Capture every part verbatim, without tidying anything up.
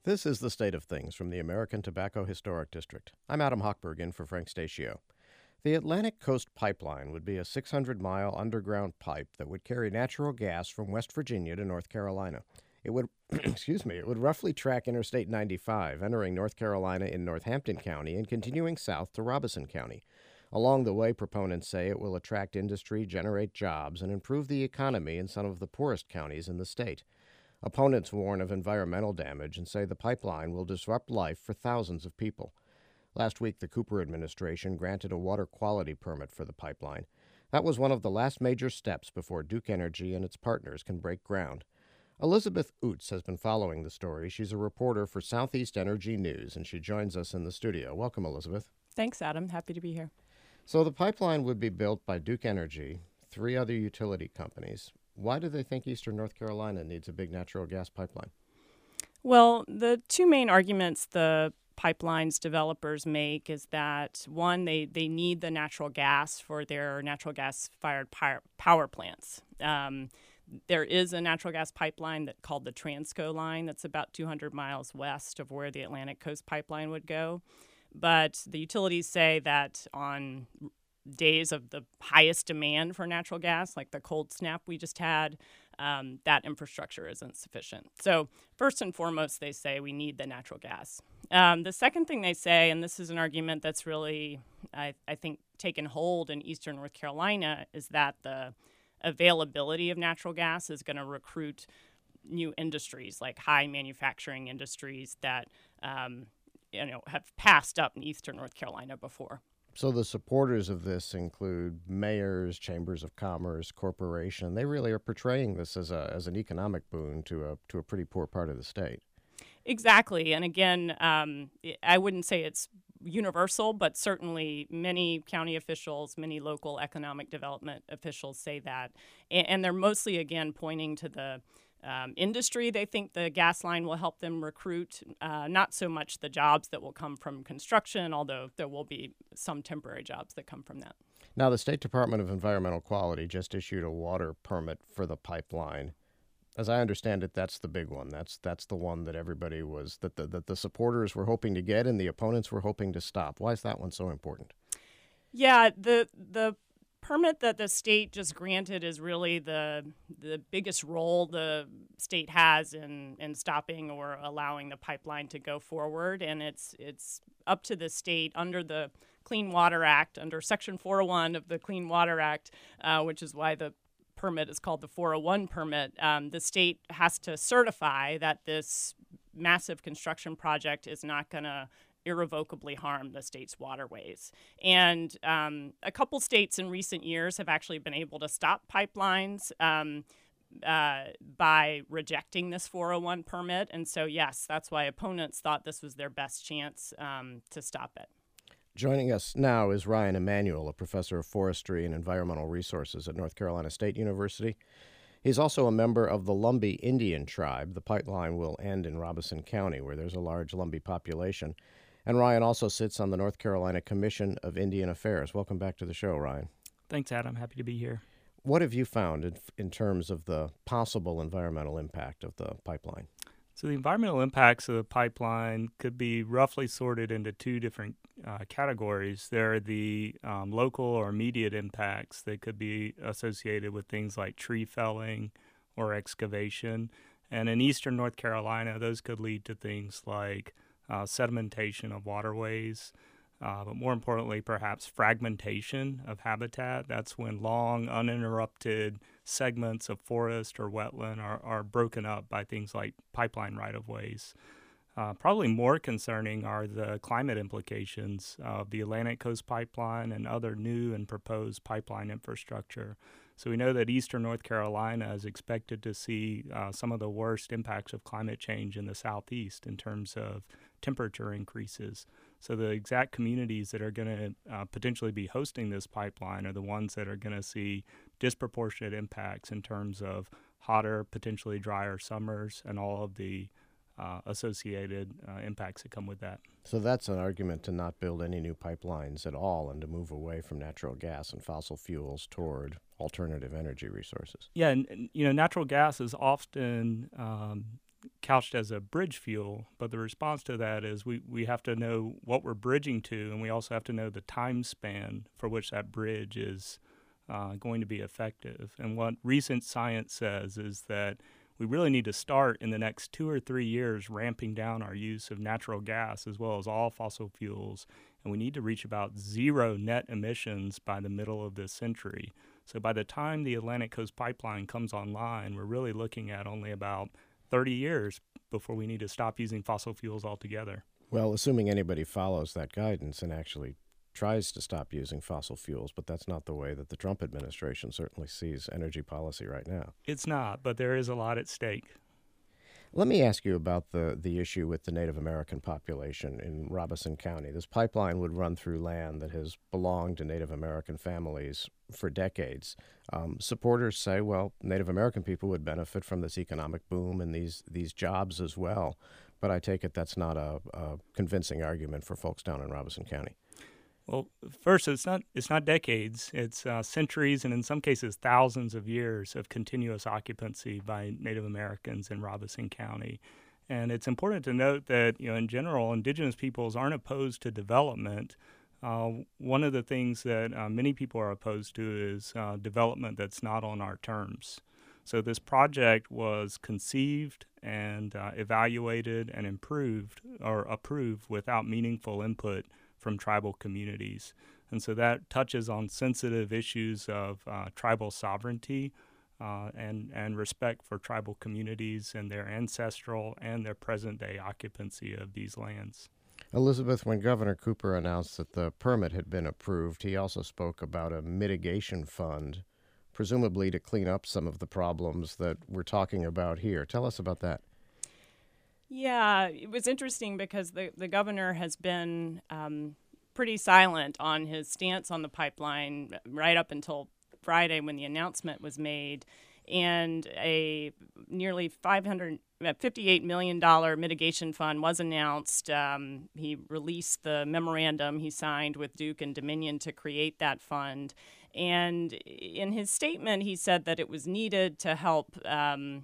This is the state of things from the American Tobacco Historic District. I'm Adam Hochberg in for Frank Statio. The Atlantic Coast Pipeline would be a six hundred mile underground pipe that would carry natural gas from West Virginia to North Carolina. It would, excuse me, it would roughly track Interstate ninety-five, entering North Carolina in Northampton County and continuing south to Robeson County. Along the way, proponents say it will attract industry, generate jobs, and improve the economy in some of the poorest counties in the state. Opponents warn of environmental damage and say the pipeline will disrupt life for thousands of people. Last week, the Cooper administration granted a water quality permit for the pipeline. That was one of the last major steps before Duke Energy and its partners can break ground. Elizabeth Oots has been following the story. She's a reporter for Southeast Energy News, and she joins us in the studio. Welcome, Elizabeth. Thanks, Adam. Happy to be here. So the pipeline would be built by Duke Energy, three other utility companies. Why do they think Eastern North Carolina needs a big natural gas pipeline? Well, the two main arguments the pipelines developers make is that, one, they, they need the natural gas for their natural gas-fired power plants. Um, there is a natural gas pipeline that called the Transco line that's about two hundred miles west of where the Atlantic Coast Pipeline would go. But the utilities say that on days of the highest demand for natural gas, like the cold snap we just had, um, that infrastructure isn't sufficient. So first and foremost, they say we need the natural gas. Um, the second thing they say, and this is an argument that's really, I, I think, taken hold in Eastern North Carolina, is that the availability of natural gas is going to recruit new industries, like high manufacturing industries that um, you know have passed up in Eastern North Carolina before. So the supporters of this include mayors, chambers of commerce, corporation. They really are portraying this as a as an economic boon to a to a pretty poor part of the state. Exactly. And again, um, I wouldn't say it's universal, but certainly many county officials, many local economic development officials say that. And, and they're mostly, again, pointing to the Um, industry. They think the gas line will help them recruit, uh, not so much the jobs that will come from construction, although there will be some temporary jobs that come from that. Now, the State Department of Environmental Quality just issued a water permit for the pipeline. As I understand it, that's the big one. That's that's the one that everybody was, that the, that the supporters were hoping to get and the opponents were hoping to stop. Why is that one so important? Yeah, the the permit that the state just granted is really the the biggest role the state has in, in stopping or allowing the pipeline to go forward, and it's it's up to the state under the Clean Water Act, under Section four oh one of the Clean Water Act, uh, which is why the permit is called the four oh one permit. Um, the state has to certify that this massive construction project is not going to irrevocably harm the state's waterways. And um, a couple states in recent years have actually been able to stop pipelines um, uh, by rejecting this four oh one permit. And so, yes, that's why opponents thought this was their best chance um, to stop it. Joining us now is Ryan Emanuel, a professor of forestry and environmental resources at North Carolina State University. He's also a member of the Lumbee Indian tribe. The pipeline will end in Robeson County, where there's a large Lumbee population. And Ryan also sits on the North Carolina Commission of Indian Affairs. Welcome back to the show, Ryan. Thanks, Adam. Happy to be here. What have you found in, in terms of the possible environmental impact of the pipeline? So the environmental impacts of the pipeline could be roughly sorted into two different uh, categories. There are the um, local or immediate impacts that could be associated with things like tree felling or excavation. And in eastern North Carolina, those could lead to things like Uh, sedimentation of waterways, uh, but more importantly, perhaps fragmentation of habitat. That's when long, uninterrupted segments of forest or wetland are, are broken up by things like pipeline right-of-ways. Uh, probably more concerning are the climate implications of the Atlantic Coast Pipeline and other new and proposed pipeline infrastructure. So we know that eastern North Carolina is expected to see uh, some of the worst impacts of climate change in the southeast in terms of temperature increases. So the exact communities that are going to uh, potentially be hosting this pipeline are the ones that are going to see disproportionate impacts in terms of hotter, potentially drier summers and all of the uh, associated uh, impacts that come with that. So that's an argument to not build any new pipelines at all and to move away from natural gas and fossil fuels toward alternative energy resources. Yeah, and, and you know, natural gas is often um, couched as a bridge fuel, but the response to that is we, we have to know what we're bridging to, and we also have to know the time span for which that bridge is uh, going to be effective. And what recent science says is that we really need to start in the next two or three years ramping down our use of natural gas as well as all fossil fuels, and we need to reach about zero net emissions by the middle of this century. So by the time the Atlantic Coast Pipeline comes online, we're really looking at only about thirty years before we need to stop using fossil fuels altogether. Well, assuming anybody follows that guidance and actually tries to stop using fossil fuels, but that's not the way that the Trump administration certainly sees energy policy right now. It's not, but there is a lot at stake. Let me ask you about the, the issue with the Native American population in Robeson County. This pipeline would run through land that has belonged to Native American families for decades. Um, supporters say, well, Native American people would benefit from this economic boom and these, these jobs as well. But I take it that's not a, a convincing argument for folks down in Robeson County. Well, first, it's not it's not decades. It's uh, centuries and in some cases thousands of years of continuous occupancy by Native Americans in Robeson County. And it's important to note that, you know, in general, indigenous peoples aren't opposed to development. Uh, one of the things that uh, many people are opposed to is uh, development that's not on our terms. So this project was conceived and uh, evaluated and improved or approved without meaningful input from tribal communities. And so that touches on sensitive issues of uh, tribal sovereignty uh, and, and respect for tribal communities and their ancestral and their present-day occupancy of these lands. Elizabeth, when Governor Cooper announced that the permit had been approved, he also spoke about a mitigation fund, presumably to clean up some of the problems that we're talking about here. Tell us about that. Yeah, it was interesting because the, the governor has been um, pretty silent on his stance on the pipeline right up until Friday when the announcement was made. And a nearly five hundred fifty-eight million dollars mitigation fund was announced. Um, he released the memorandum he signed with Duke and Dominion to create that fund. And in his statement, he said that it was needed to help um,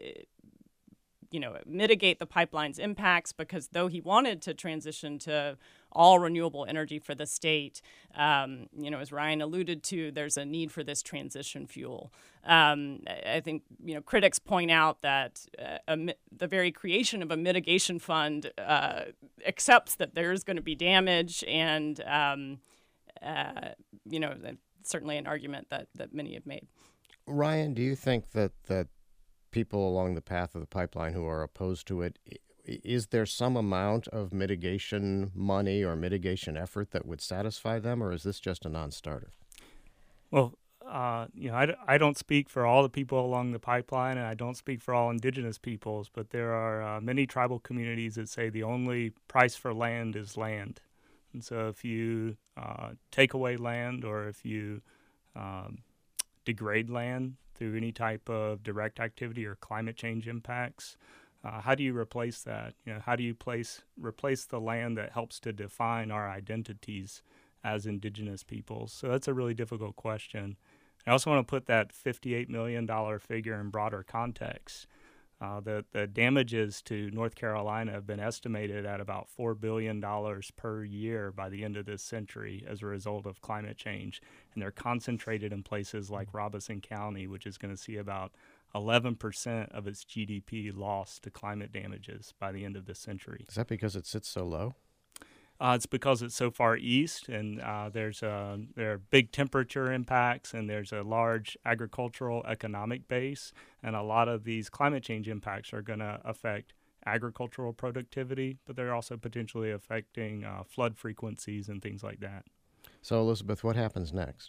you know, mitigate the pipeline's impacts because though he wanted to transition to all renewable energy for the state, um, you know, as Ryan alluded to, there's a need for this transition fuel. Um, I think, you know, critics point out that uh, a, the very creation of a mitigation fund uh, accepts that there's going to be damage and, um, uh, you know, certainly an argument that, that many have made. Ryan, do you think that, that people along the path of the pipeline who are opposed to it, is there some amount of mitigation money or mitigation effort that would satisfy them, or is this just a non-starter? Well, uh, you know, I, I don't speak for all the people along the pipeline, and I don't speak for all indigenous peoples, but there are uh, many tribal communities that say the only price for land is land. And so if you uh, take away land or if you um, degrade land through any type of direct activity or climate change impacts, uh, how do you replace that? You know, how do you place replace the land that helps to define our identities as indigenous peoples? So that's a really difficult question. I also want to put that fifty-eight million dollars figure in broader context. Uh, the, the damages to North Carolina have been estimated at about four billion dollars per year by the end of this century as a result of climate change. And they're concentrated in places like Robeson County, which is going to see about eleven percent of its G D P lost to climate damages by the end of this century. Is that because it sits so low? Uh, it's because it's so far east, and uh, there's a, there are big temperature impacts, and there's a large agricultural economic base, and a lot of these climate change impacts are going to affect agricultural productivity, but they're also potentially affecting uh, flood frequencies and things like that. So, Elizabeth, what happens next?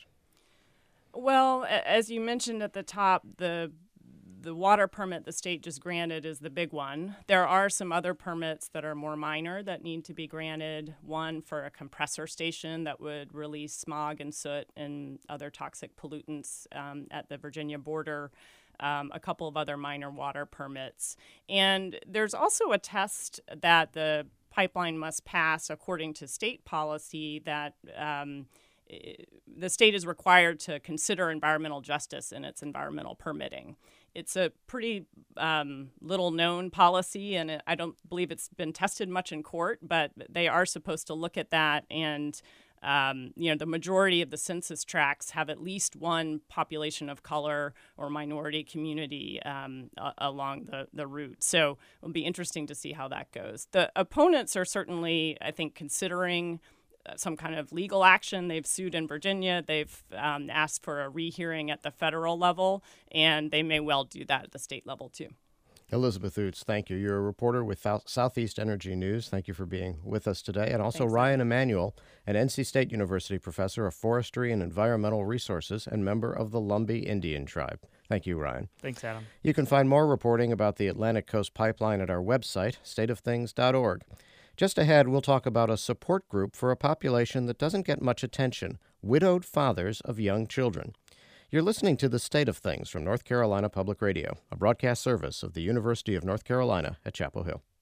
Well, as you mentioned at the top, the the water permit the state just granted is the big one. There are some other permits that are more minor that need to be granted. One for a compressor station that would release smog and soot and other toxic pollutants um, at the Virginia border. Um, a couple of other minor water permits. And there's also a test that the pipeline must pass according to state policy that um, the state is required to consider environmental justice in its environmental permitting. It's a pretty um, little-known policy, and I don't believe it's been tested much in court, but they are supposed to look at that. And, um, you know, the majority of the census tracts have at least one population of color or minority community um, a- along the, the route. So it'll be interesting to see how that goes. The opponents are certainly, I think, considering some kind of legal action. They've sued in Virginia. They've um, asked for a rehearing at the federal level, and they may well do that at the state level, too. Elizabeth Oots, thank you. You're a reporter with Southeast Energy News. Thank you for being with us today. And also Thanks, Ryan Emanuel, an N C State University professor of forestry and environmental resources and member of the Lumbee Indian Tribe. Thank you, Ryan. Thanks, Adam. You can find more reporting about the Atlantic Coast Pipeline at our website, state of things dot org. Just ahead, we'll talk about a support group for a population that doesn't get much attention, widowed fathers of young children. You're listening to The State of Things from North Carolina Public Radio, a broadcast service of the University of North Carolina at Chapel Hill.